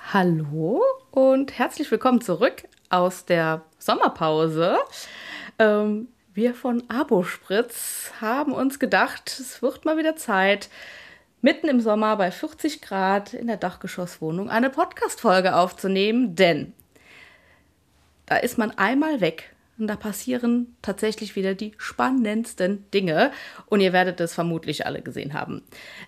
Hallo und herzlich willkommen zurück aus der Sommerpause. Wir von Abospritz haben uns gedacht, es wird mal wieder Zeit, mitten im Sommer bei 40 Grad in der Dachgeschosswohnung eine Podcast-Folge aufzunehmen, denn da ist man einmal weg und da passieren tatsächlich wieder die spannendsten Dinge und ihr werdet es vermutlich alle gesehen haben.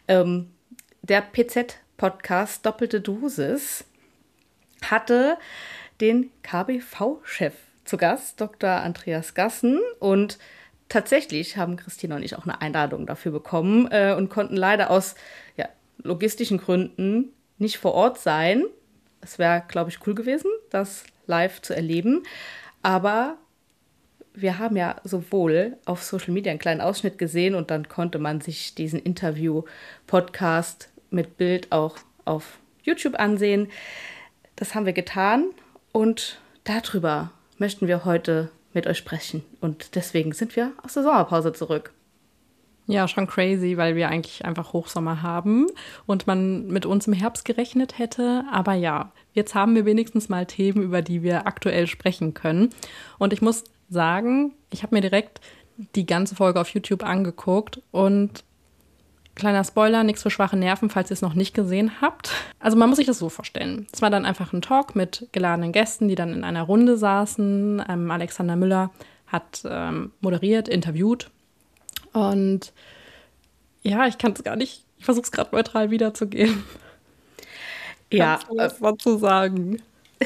Der PZ-Podcast Doppelte Dosis hatte den KBV-Chef zu Gast, Dr. Andreas Gassen. Und tatsächlich haben Christina und ich auch eine Einladung dafür bekommen und konnten leider aus logistischen Gründen nicht vor Ort sein. Es wäre, glaube ich, cool gewesen, das live zu erleben. Aber wir haben ja sowohl auf Social Media einen kleinen Ausschnitt gesehen und dann konnte man sich diesen Interview-Podcast mit Bild auch auf YouTube ansehen. Das haben wir getan und darüber möchten wir heute mit euch sprechen. Und deswegen sind wir aus der Sommerpause zurück. Ja, schon crazy, weil wir eigentlich einfach Hochsommer haben und man mit uns im Herbst gerechnet hätte. Aber ja, jetzt haben wir wenigstens mal Themen, über die wir aktuell sprechen können. Und ich muss sagen, ich habe mir direkt die ganze Folge auf YouTube angeguckt und kleiner Spoiler, nichts für schwache Nerven, falls ihr es noch nicht gesehen habt. Also man muss sich das so vorstellen. Es war dann einfach ein Talk mit geladenen Gästen, die dann in einer Runde saßen. Alexander Müller hat moderiert, interviewt. Und ja, ich kann es gar nicht, ich versuche es gerade neutral wiederzugeben. Ja, Kannst du was dazu sagen?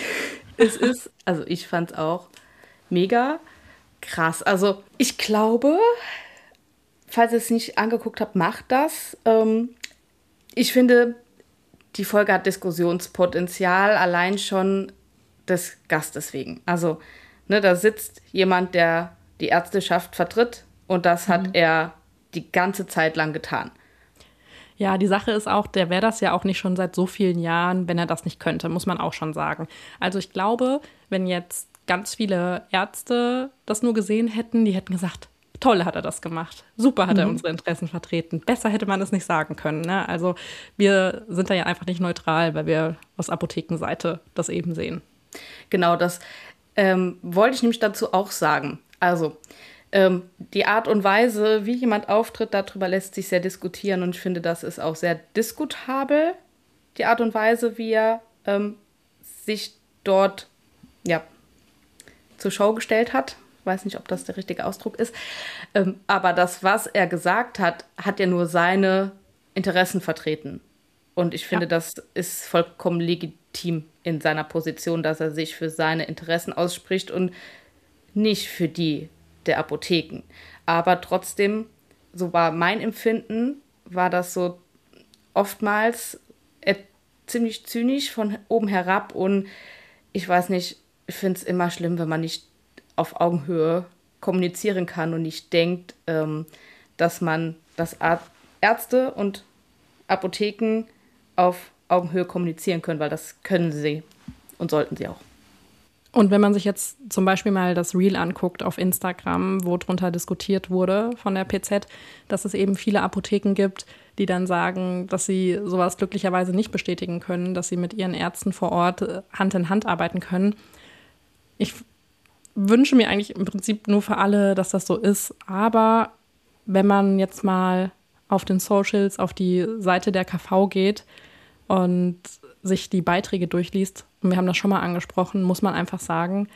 also ich fand es auch mega krass. Also ich glaube, falls ihr es nicht angeguckt habt, macht das. Ich finde, die Folge hat Diskussionspotenzial, allein schon des Gastes wegen. Also, da sitzt jemand, der die Ärzteschaft vertritt und das hat er die ganze Zeit lang getan. Ja, die Sache ist auch, der wäre das ja auch nicht schon seit so vielen Jahren, wenn er das nicht könnte, muss man auch schon sagen. Also ich glaube, wenn jetzt ganz viele Ärzte das nur gesehen hätten, die hätten gesagt, toll hat er das gemacht. Super hat er unsere Interessen vertreten. Besser hätte man es nicht sagen können. Ne? Also wir sind da ja einfach nicht neutral, weil wir aus Apothekenseite das eben sehen. Genau, das wollte ich nämlich dazu auch sagen. Also die Art und Weise, wie jemand auftritt, darüber lässt sich sehr diskutieren. Und ich finde, das ist auch sehr diskutabel, die Art und Weise, wie er sich dort zur Show gestellt hat. Ich weiß nicht, ob das der richtige Ausdruck ist. Aber das, was er gesagt hat, hat ja nur seine Interessen vertreten. Und ich finde, das ist vollkommen legitim in seiner Position, dass er sich für seine Interessen ausspricht und nicht für die der Apotheken. Aber trotzdem, so war mein Empfinden, war das so oftmals ziemlich zynisch von oben herab. Und ich weiß nicht, ich finde es immer schlimm, wenn man nicht auf Augenhöhe kommunizieren kann und nicht denkt, dass Ärzte und Apotheken auf Augenhöhe kommunizieren können, weil das können sie und sollten sie auch. Und wenn man sich jetzt zum Beispiel mal das Reel anguckt auf Instagram, wo drunter diskutiert wurde von der PZ, dass es eben viele Apotheken gibt, die dann sagen, dass sie sowas glücklicherweise nicht bestätigen können, dass sie mit ihren Ärzten vor Ort Hand in Hand arbeiten können. Ich wünsche mir eigentlich im Prinzip nur für alle, dass das so ist. Aber wenn man jetzt mal auf den Socials, auf die Seite der KV geht und sich die Beiträge durchliest, und wir haben das schon mal angesprochen, muss man einfach sagen,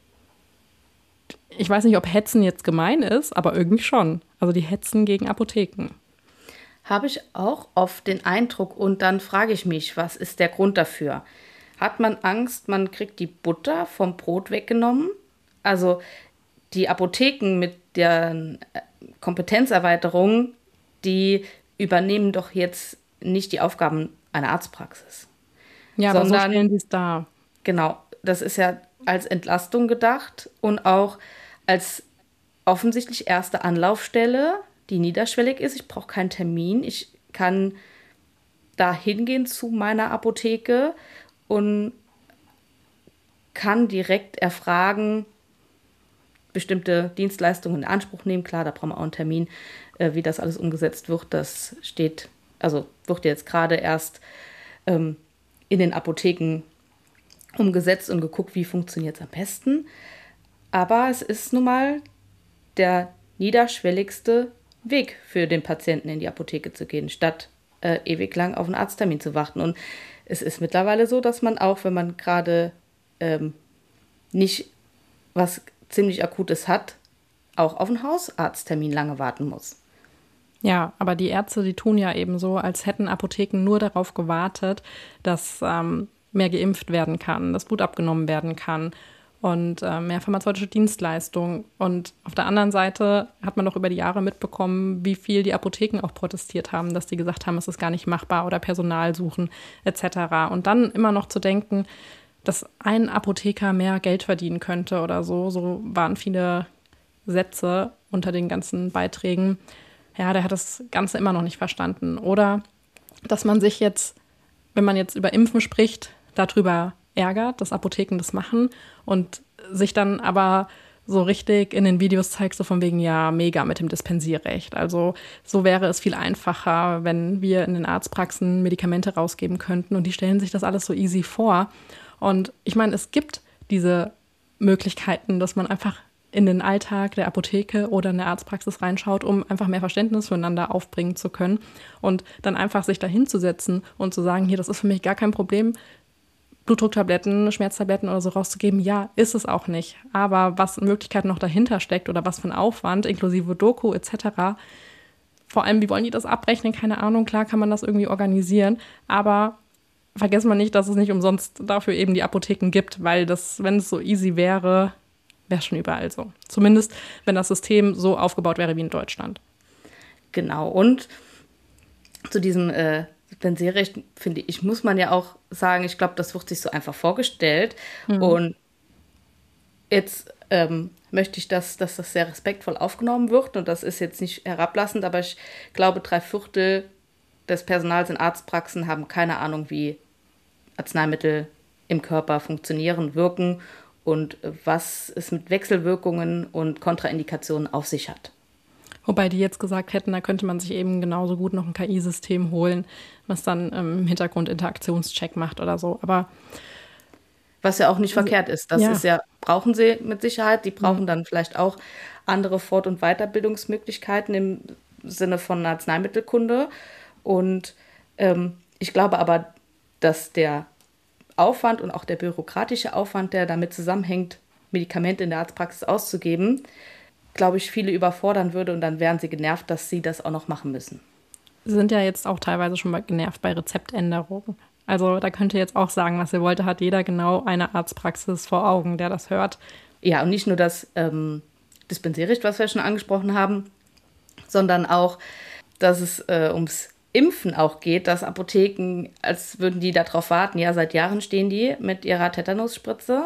ich weiß nicht, ob Hetzen jetzt gemein ist, aber irgendwie schon. Also die hetzen gegen Apotheken. Habe ich auch oft den Eindruck und dann frage ich mich, was ist der Grund dafür? Hat man Angst, man kriegt die Butter vom Brot weggenommen? Also die Apotheken mit der Kompetenzerweiterung, die übernehmen doch jetzt nicht die Aufgaben einer Arztpraxis. Ja, aber so stellen sie es dar. Genau, das ist ja als Entlastung gedacht und auch als offensichtlich erste Anlaufstelle, die niederschwellig ist. Ich brauche keinen Termin. Ich kann da hingehen zu meiner Apotheke und kann direkt erfragen, bestimmte Dienstleistungen in Anspruch nehmen. Klar, da brauchen wir auch einen Termin, wie das alles umgesetzt wird. Das wird jetzt gerade erst in den Apotheken umgesetzt und geguckt, wie funktioniert es am besten. Aber es ist nun mal der niederschwelligste Weg für den Patienten, in die Apotheke zu gehen, statt ewig lang auf einen Arzttermin zu warten. Und es ist mittlerweile so, dass man auch, wenn man gerade nicht was ziemlich Akutes hat, auch auf einen Hausarzttermin lange warten muss. Ja, aber die Ärzte, die tun ja eben so, als hätten Apotheken nur darauf gewartet, dass mehr geimpft werden kann, dass Blut abgenommen werden kann und mehr pharmazeutische Dienstleistungen. Und auf der anderen Seite hat man doch über die Jahre mitbekommen, wie viel die Apotheken auch protestiert haben, dass die gesagt haben, es ist gar nicht machbar oder Personal suchen etc. Und dann immer noch zu denken, dass ein Apotheker mehr Geld verdienen könnte oder so. So waren viele Sätze unter den ganzen Beiträgen. Ja, der hat das Ganze immer noch nicht verstanden. Oder dass man sich jetzt, wenn man jetzt über Impfen spricht, darüber ärgert, dass Apotheken das machen und sich dann aber so richtig in den Videos zeigt, so von wegen, ja, mega mit dem Dispensierrecht. Also so wäre es viel einfacher, wenn wir in den Arztpraxen Medikamente rausgeben könnten und die stellen sich das alles so easy vor. Und ich meine, es gibt diese Möglichkeiten, dass man einfach in den Alltag der Apotheke oder in der Arztpraxis reinschaut, um einfach mehr Verständnis füreinander aufbringen zu können und dann einfach sich da hinzusetzen und zu sagen, hier, das ist für mich gar kein Problem, Blutdrucktabletten, Schmerztabletten oder so rauszugeben. Ja, ist es auch nicht. Aber was in Möglichkeiten noch dahinter steckt oder was für ein Aufwand, inklusive Doku etc., vor allem, wie wollen die das abrechnen? Keine Ahnung, klar kann man das irgendwie organisieren, aber vergessen wir nicht, dass es nicht umsonst dafür eben die Apotheken gibt, weil das, wenn es so easy wäre, wäre es schon überall so. Zumindest, wenn das System so aufgebaut wäre wie in Deutschland. Genau, und zu diesem Dispensierrecht, finde ich, muss man ja auch sagen, ich glaube, das wird sich so einfach vorgestellt. Und jetzt möchte ich, dass das sehr respektvoll aufgenommen wird. Und das ist jetzt nicht herablassend, aber ich glaube, 3/4 des Personals in Arztpraxen haben keine Ahnung, wie Arzneimittel im Körper funktionieren, wirken und was es mit Wechselwirkungen und Kontraindikationen auf sich hat. Wobei die jetzt gesagt hätten, da könnte man sich eben genauso gut noch ein KI-System holen, was dann im Hintergrund Interaktionscheck macht oder so. Aber was ja auch nicht verkehrt ist. Das ist ja, brauchen sie mit Sicherheit. Die brauchen dann vielleicht auch andere Fort- und Weiterbildungsmöglichkeiten im Sinne von Arzneimittelkunde. Und ich glaube aber, dass der Aufwand und auch der bürokratische Aufwand, der damit zusammenhängt, Medikamente in der Arztpraxis auszugeben, glaube ich, viele überfordern würde und dann wären sie genervt, dass sie das auch noch machen müssen. Sie sind ja jetzt auch teilweise schon mal genervt bei Rezeptänderungen. Also da könnt ihr jetzt auch sagen, was ihr wollt, da hat jeder genau eine Arztpraxis vor Augen, der das hört. Ja, und nicht nur das Dispensierrecht, was wir schon angesprochen haben, sondern auch, dass es ums Impfen auch geht, dass Apotheken, als würden die darauf warten, ja, seit Jahren stehen die mit ihrer Tetanusspritze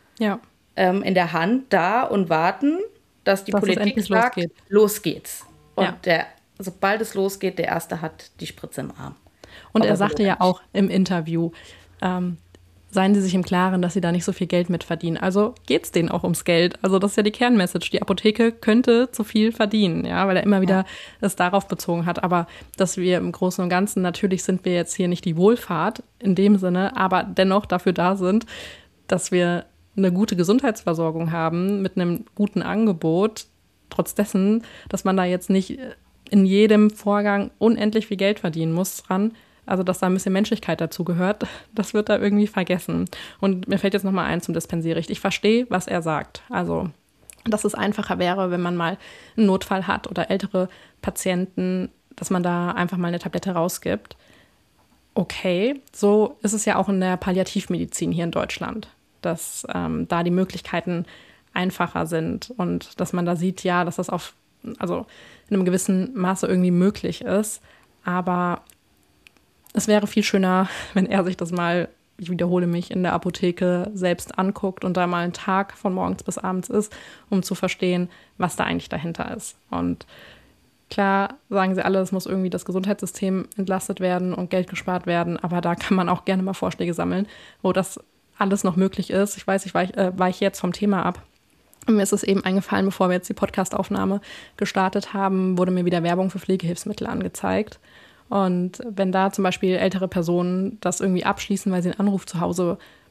in der Hand da und warten, dass die Politik sagt, los geht's. Und sobald es losgeht, der Erste hat die Spritze im Arm. Und er sagte ja auch im Interview, seien Sie sich im Klaren, dass Sie da nicht so viel Geld mit verdienen. Also geht es denen auch ums Geld. Also das ist ja die Kernmessage. Die Apotheke könnte zu viel verdienen, ja, weil er immer wieder es darauf bezogen hat. Aber dass wir im Großen und Ganzen, natürlich sind wir jetzt hier nicht die Wohlfahrt in dem Sinne, aber dennoch dafür da sind, dass wir eine gute Gesundheitsversorgung haben mit einem guten Angebot, trotz dessen, dass man da jetzt nicht in jedem Vorgang unendlich viel Geld verdienen muss dran. Also, dass da ein bisschen Menschlichkeit dazu gehört, das wird da irgendwie vergessen. Und mir fällt jetzt nochmal ein zum Dispensierrecht. Ich verstehe, was er sagt. Also, dass es einfacher wäre, wenn man mal einen Notfall hat oder ältere Patienten, dass man da einfach mal eine Tablette rausgibt. Okay, so ist es ja auch in der Palliativmedizin hier in Deutschland, dass da die Möglichkeiten einfacher sind und dass man da sieht, ja, dass das in einem gewissen Maße irgendwie möglich ist. Aber es wäre viel schöner, wenn er sich das mal, ich wiederhole mich, in der Apotheke selbst anguckt und da mal ein Tag von morgens bis abends ist, um zu verstehen, was da eigentlich dahinter ist. Und klar sagen sie alle, es muss irgendwie das Gesundheitssystem entlastet werden und Geld gespart werden, aber da kann man auch gerne mal Vorschläge sammeln, wo das alles noch möglich ist. Ich weiß, ich weiche jetzt vom Thema ab. Und mir ist es eben eingefallen, bevor wir jetzt die Podcastaufnahme gestartet haben, wurde mir wieder Werbung für Pflegehilfsmittel angezeigt. Und wenn da zum Beispiel ältere Personen das irgendwie abschließen, weil sie einen Anruf zu Hause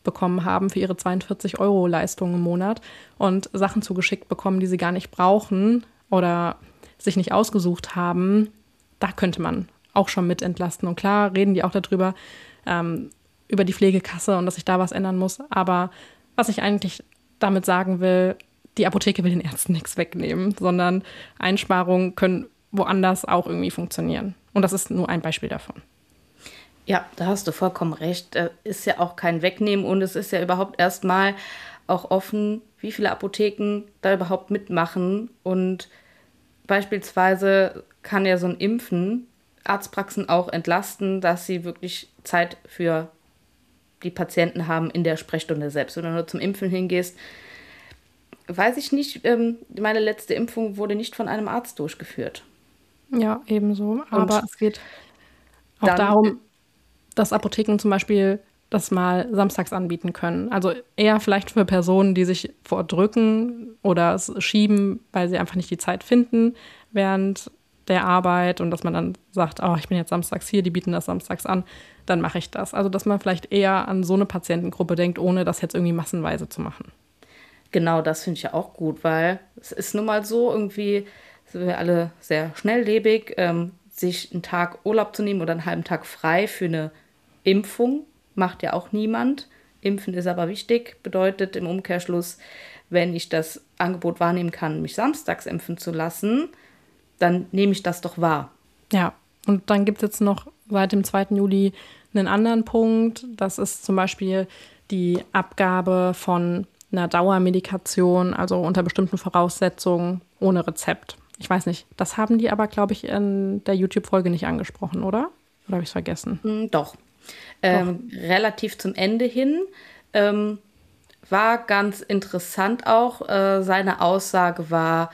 bekommen haben für ihre 42 € Leistung im Monat und Sachen zugeschickt bekommen, die sie gar nicht brauchen oder sich nicht ausgesucht haben, da könnte man auch schon mit entlasten. Und klar reden die auch darüber, über die Pflegekasse und dass sich da was ändern muss. Aber was ich eigentlich damit sagen will, die Apotheke will den Ärzten nichts wegnehmen, sondern Einsparungen können woanders auch irgendwie funktionieren. Und das ist nur ein Beispiel davon. Ja, da hast du vollkommen recht. Ist ja auch kein Wegnehmen und es ist ja überhaupt erstmal auch offen, wie viele Apotheken da überhaupt mitmachen. Und beispielsweise kann ja so ein Impfen Arztpraxen auch entlasten, dass sie wirklich Zeit für die Patienten haben in der Sprechstunde selbst. Wenn du nur zum Impfen hingehst, weiß ich nicht, meine letzte Impfung wurde nicht von einem Arzt durchgeführt. Ja, ebenso. Aber Und es geht auch darum, dass Apotheken zum Beispiel das mal samstags anbieten können. Also eher vielleicht für Personen, die sich vordrücken oder es schieben, weil sie einfach nicht die Zeit finden während der Arbeit und dass man dann sagt, oh, ich bin jetzt samstags hier, die bieten das samstags an, dann mache ich das. Also dass man vielleicht eher an so eine Patientengruppe denkt, ohne das jetzt irgendwie massenweise zu machen. Genau, das finde ich ja auch gut, weil es ist nun mal so, irgendwie sind wir alle sehr schnelllebig, sich einen Tag Urlaub zu nehmen oder einen halben Tag frei für eine Impfung macht ja auch niemand. Impfen ist aber wichtig, bedeutet im Umkehrschluss, wenn ich das Angebot wahrnehmen kann, mich samstags impfen zu lassen, dann nehme ich das doch wahr. Ja, und dann gibt es jetzt noch seit dem 2. Juli einen anderen Punkt. Das ist zum Beispiel die Abgabe von einer Dauermedikation, also unter bestimmten Voraussetzungen ohne Rezept. Ich weiß nicht, das haben die aber, glaube ich, in der YouTube-Folge nicht angesprochen, oder? Oder habe ich es vergessen? Doch. Relativ zum Ende hin war ganz interessant auch. Seine Aussage war,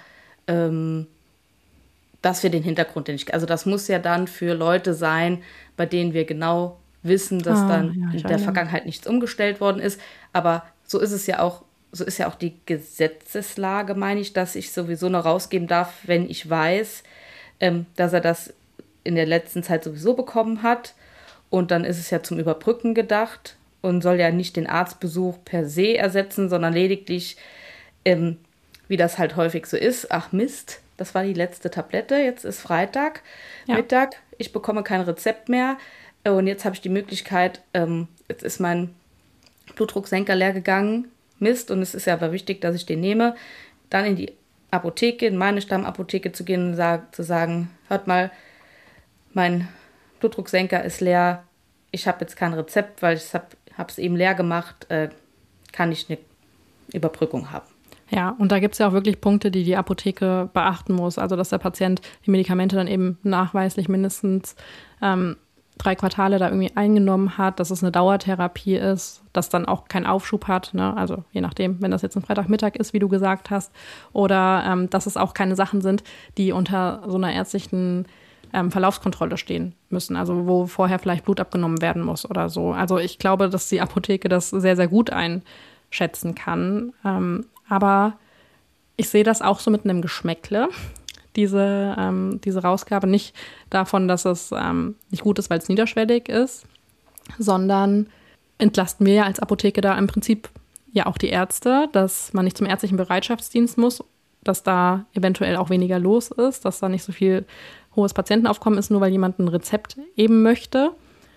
dass wir den Hintergrund nicht, also das muss ja dann für Leute sein, bei denen wir genau wissen, dass dann in der Vergangenheit nichts umgestellt worden ist. Aber so ist es ja auch, so ist ja auch die Gesetzeslage, meine ich, dass ich sowieso noch rausgeben darf, wenn ich weiß, dass er das in der letzten Zeit sowieso bekommen hat. Und dann ist es ja zum Überbrücken gedacht und soll ja nicht den Arztbesuch per se ersetzen, sondern lediglich, wie das halt häufig so ist, ach Mist, das war die letzte Tablette, jetzt ist Freitag, Mittag, ich bekomme kein Rezept mehr und jetzt habe ich die Möglichkeit, jetzt ist mein Blutdrucksenker leer gegangen, Mist, und es ist ja aber wichtig, dass ich den nehme, dann in die Apotheke, in meine Stammapotheke zu gehen und zu sagen, hört mal, mein Blutdrucksenker ist leer, ich habe jetzt kein Rezept, weil ich habe es eben leer gemacht, kann ich eine Überbrückung haben. Ja, und da gibt es ja auch wirklich Punkte, die die Apotheke beachten muss. Also, dass der Patient die Medikamente dann eben nachweislich mindestens 3 Quartale da irgendwie eingenommen hat, dass es eine Dauertherapie ist, dass dann auch kein Aufschub hat, ne? Also je nachdem, wenn das jetzt ein Freitagmittag ist, wie du gesagt hast, oder dass es auch keine Sachen sind, die unter so einer ärztlichen Verlaufskontrolle stehen müssen, also wo vorher vielleicht Blut abgenommen werden muss oder so. Also ich glaube, dass die Apotheke das sehr, sehr gut einschätzen kann. Aber ich sehe das auch so mit einem Geschmäckle, diese Rausgabe. Nicht davon, dass es nicht gut ist, weil es niederschwellig ist, sondern entlasten wir ja als Apotheke da im Prinzip ja auch die Ärzte, dass man nicht zum ärztlichen Bereitschaftsdienst muss, dass da eventuell auch weniger los ist, dass da nicht so viel hohes Patientenaufkommen ist, nur weil jemand ein Rezept eben möchte.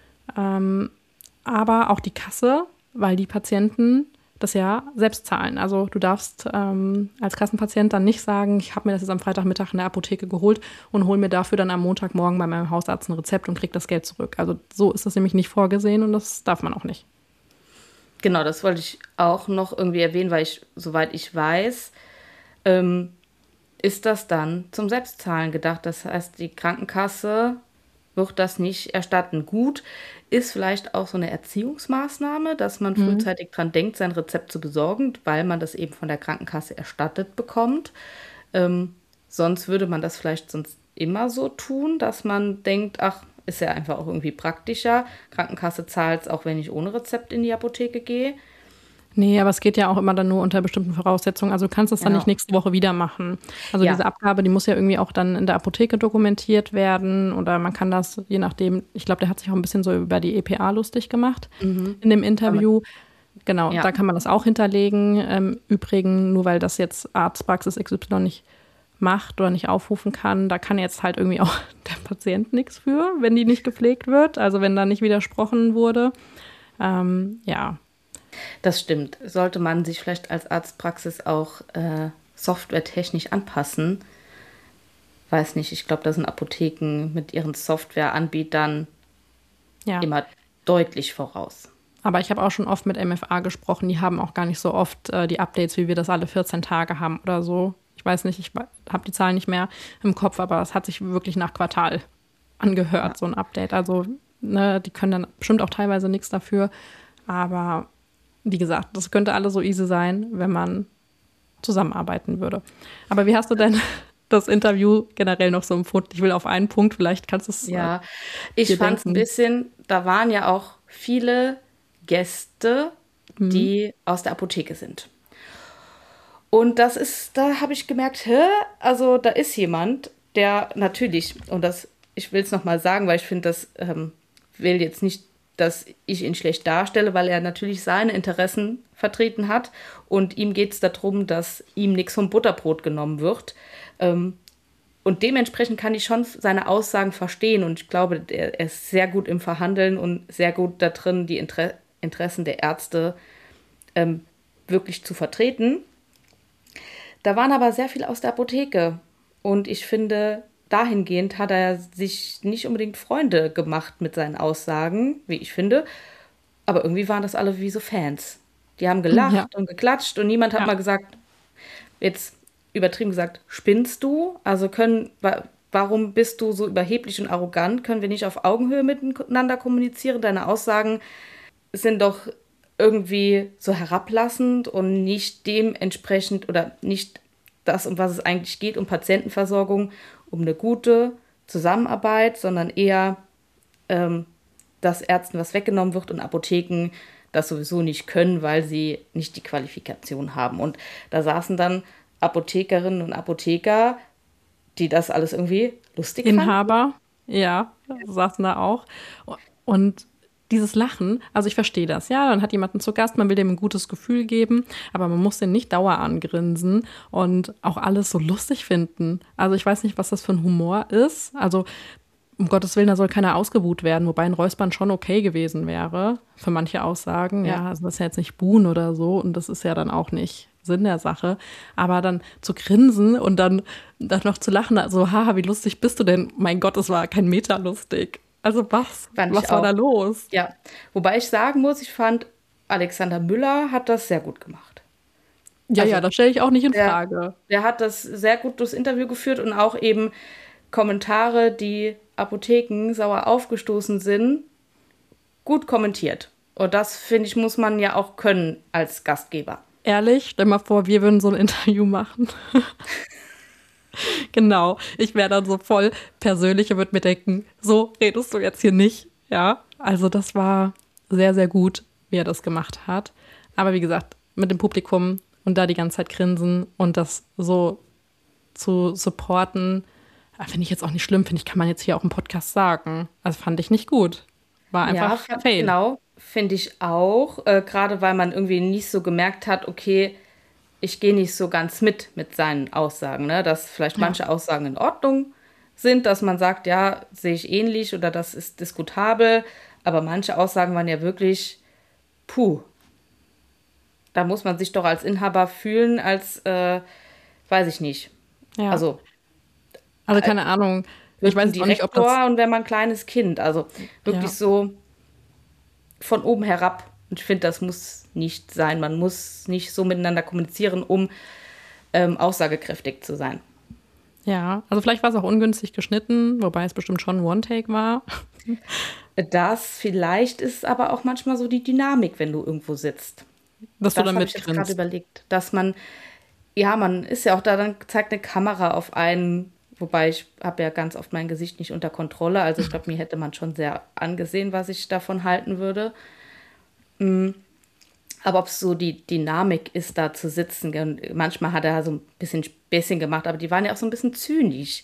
Aber auch die Kasse, weil die Patienten das ja selbst zahlen. Also du darfst als Kassenpatient dann nicht sagen, ich habe mir das jetzt am Freitagmittag in der Apotheke geholt und hole mir dafür dann am Montagmorgen bei meinem Hausarzt ein Rezept und kriege das Geld zurück. Also so ist das nämlich nicht vorgesehen und das darf man auch nicht. Genau, das wollte ich auch noch irgendwie erwähnen, weil soweit ich weiß, ist das dann zum Selbstzahlen gedacht. Das heißt, die Krankenkasse wird das nicht erstatten. Gut, ist vielleicht auch so eine Erziehungsmaßnahme, dass man frühzeitig dran denkt, sein Rezept zu besorgen, weil man das eben von der Krankenkasse erstattet bekommt. Sonst würde man das vielleicht sonst immer so tun, dass man denkt, ach, ist ja einfach auch irgendwie praktischer. Krankenkasse zahlt es, auch wenn ich ohne Rezept in die Apotheke gehe. Nee, aber es geht ja auch immer dann nur unter bestimmten Voraussetzungen. Also du kannst das dann nicht nächste Woche wieder machen. Also diese Abgabe, die muss ja irgendwie auch dann in der Apotheke dokumentiert werden. Oder man kann das, je nachdem, ich glaube, der hat sich auch ein bisschen so über die EPA lustig gemacht in dem Interview. Genau, Ja. da kann man das auch hinterlegen. Übrigens, nur weil das jetzt Arztpraxis XY nicht macht oder nicht aufrufen kann, da kann jetzt halt irgendwie auch der Patient nichts für, wenn die nicht gepflegt wird, also wenn da nicht widersprochen wurde. Ja, Das stimmt. Sollte man sich vielleicht als Arztpraxis auch softwaretechnisch anpassen? Weiß nicht, ich glaube, da sind Apotheken mit ihren Softwareanbietern ja. immer deutlich voraus. Aber ich habe auch schon oft mit MFA gesprochen, die haben auch gar nicht so oft die Updates, wie wir das alle 14 Tage haben oder so. Ich weiß nicht, ich habe die Zahlen nicht mehr im Kopf, aber es hat sich wirklich nach Quartal angehört, so ein Update. Also, ne, die können dann bestimmt auch teilweise nichts dafür. Aber wie gesagt, das könnte alles so easy sein, wenn man zusammenarbeiten würde. Aber wie hast du denn das Interview generell noch so empfunden? Ich will auf einen Punkt, vielleicht kannst du es Ja, ich dir fand es ein denken. bisschen, da waren ja auch viele Gäste, die aus der Apotheke sind. Und das ist, da habe ich gemerkt, also da ist jemand, der natürlich, und das, ich will es nochmal sagen, weil ich finde, das will jetzt nicht, dass ich ihn schlecht darstelle, weil er natürlich seine Interessen vertreten hat und ihm geht es darum, dass ihm nichts vom Butterbrot genommen wird. Und dementsprechend kann ich schon seine Aussagen verstehen und ich glaube, er ist sehr gut im Verhandeln und sehr gut da drin, die Interessen der Ärzte wirklich zu vertreten. Da waren aber sehr viele aus der Apotheke. Und ich finde, dahingehend hat er sich nicht unbedingt Freunde gemacht mit seinen Aussagen, wie ich finde. Aber irgendwie waren das alle wie so Fans. Die haben Ja, gelacht und geklatscht und niemand hat ja. mal gesagt, jetzt übertrieben gesagt, spinnst du? Also warum bist du so überheblich und arrogant? Können wir nicht auf Augenhöhe miteinander kommunizieren? Deine Aussagen sind doch irgendwie so herablassend und nicht dementsprechend oder nicht das, um was es eigentlich geht, um Patientenversorgung, um eine gute Zusammenarbeit, sondern eher, dass Ärzten was weggenommen wird und Apotheken das sowieso nicht können, weil sie nicht die Qualifikation haben. Und da saßen dann Apothekerinnen und Apotheker, die das alles irgendwie lustig fanden. Inhaber, ja, saßen da auch. Und dieses Lachen, also ich verstehe das, ja, dann hat jemanden zu Gast, man will dem ein gutes Gefühl geben, aber man muss den nicht dauer angrinsen und auch alles so lustig finden. Also ich weiß nicht, was das für ein Humor ist. Also um Gottes Willen, da soll keiner ausgebuht werden, wobei ein Räuspern schon okay gewesen wäre für manche Aussagen. Ja. Ja, also das ist ja jetzt nicht buhen oder so und das ist ja dann auch nicht Sinn der Sache. Aber dann zu grinsen und dann noch zu lachen, also haha, wie lustig bist du denn? Mein Gott, es war kein Meter lustig. Also was? Fand ich Was war da auch. los? Ja, wobei ich sagen muss, ich fand, Alexander Müller hat das sehr gut gemacht. Ja, Also ja, das stelle ich auch nicht in der, Frage. der hat das sehr gut durchs Interview geführt und auch eben Kommentare, die Apotheken sauer aufgestoßen sind, gut kommentiert. Und das, finde ich, muss man ja auch können als Gastgeber. Ehrlich, stell mal vor, wir würden so ein Interview machen. Genau, ich wäre dann so voll persönlich und würde mir denken, so redest du jetzt hier nicht. Ja, also das war sehr, sehr gut, wie er das gemacht hat. Aber wie gesagt, mit dem Publikum und da die ganze Zeit grinsen und das so zu supporten, finde ich jetzt auch nicht schlimm, finde ich, kann man jetzt hier auch im Podcast sagen. Also fand ich nicht gut. War Ja, einfach Fail. genau, finde ich auch. Gerade weil man irgendwie nicht so gemerkt hat, okay, ich gehe nicht so ganz mit seinen Aussagen, ne? Dass vielleicht Ja. manche Aussagen in Ordnung sind, dass man sagt, ja, sehe ich ähnlich oder das ist diskutabel, aber manche Aussagen waren ja wirklich, puh, da muss man sich doch als Inhaber fühlen, als, weiß ich nicht. Ja, Also also keine Ahnung. Ich wird weiß ein jetzt auch nicht, ob das, Direktor und wenn man ein kleines Kind, also wirklich ja. so von oben herab. Und ich finde, das muss nicht sein. Man muss nicht so miteinander kommunizieren, um aussagekräftig zu sein. Ja, also vielleicht war es auch ungünstig geschnitten, wobei es bestimmt schon ein One-Take war. Das vielleicht ist aber auch manchmal so die Dynamik, wenn du irgendwo sitzt. Dass du Das dann habe ich jetzt gerade mitgrinst. überlegt, dass man, ja, man ist ja auch da, dann zeigt eine Kamera auf einen, wobei ich habe ja ganz oft mein Gesicht nicht unter Kontrolle, also ich glaube, mir hätte man schon sehr angesehen, was ich davon halten würde. Aber ob es so die Dynamik ist, da zu sitzen, und manchmal hat er so ein bisschen Späßchen gemacht, aber die waren ja auch so ein bisschen zynisch.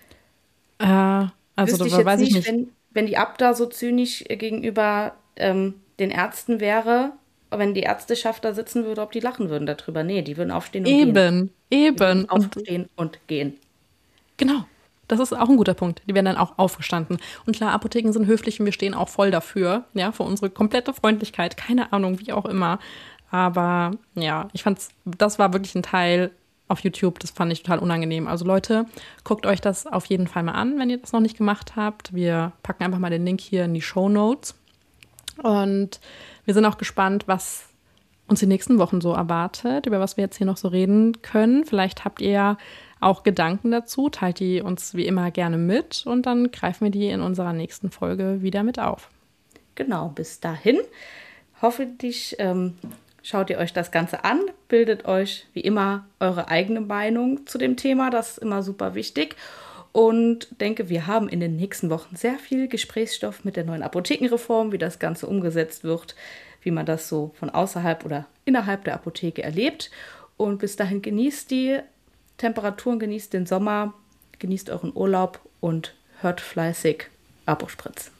Also Wüsste ich da jetzt weiß ich nicht, nicht. wenn die Abda so zynisch gegenüber den Ärzten wäre, wenn die Ärzteschaft da sitzen würde, ob die lachen würden darüber. Nee, die würden aufstehen und gehen. Eben. Die würden aufstehen und gehen. Genau. Das ist auch ein guter Punkt. Die wären dann auch aufgestanden. Und klar, Apotheken sind höflich und wir stehen auch voll dafür, ja, für unsere komplette Freundlichkeit. Keine Ahnung, wie auch immer. Aber ja, ich fand's, das war wirklich ein Teil auf YouTube, das fand ich total unangenehm. Also Leute, guckt euch das auf jeden Fall mal an, wenn ihr das noch nicht gemacht habt. Wir packen einfach mal den Link hier in die Shownotes. Und wir sind auch gespannt, was uns die nächsten Wochen so erwartet, über was wir jetzt hier noch so reden können. Vielleicht habt ihr ja auch Gedanken dazu, teilt die uns wie immer gerne mit und dann greifen wir die in unserer nächsten Folge wieder mit auf. Genau, bis dahin. Hoffentlich schaut ihr euch das Ganze an, bildet euch wie immer eure eigene Meinung zu dem Thema, das ist immer super wichtig. Und denke, wir haben in den nächsten Wochen sehr viel Gesprächsstoff mit der neuen Apothekenreform, wie das Ganze umgesetzt wird, wie man das so von außerhalb oder innerhalb der Apotheke erlebt. Und bis dahin genießt die Temperaturen, genießt den Sommer, genießt euren Urlaub und hört fleißig Apospritz.